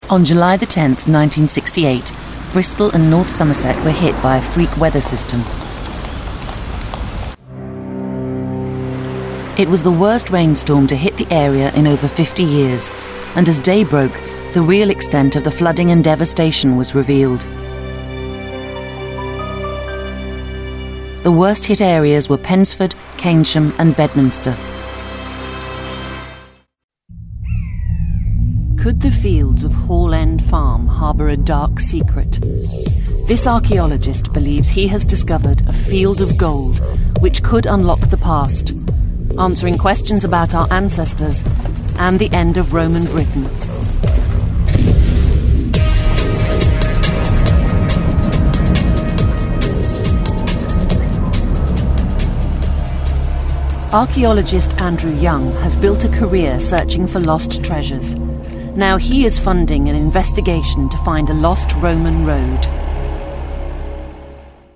On July the 10th, 1968, Bristol and North Somerset were hit by a freak weather system. It was the worst rainstorm to hit the area in over 50 years, and as day broke, the real extent of the flooding and devastation was revealed. The worst hit areas were Pensford, Keynsham and Bedminster. Could the fields of Hall End Farm harbour a dark secret? This archaeologist believes he has discovered a field of gold which could unlock the past, answering questions about our ancestors and the end of Roman Britain. Archaeologist Andrew Young has built a career searching for lost treasures. Now he is funding an investigation to find a lost Roman road.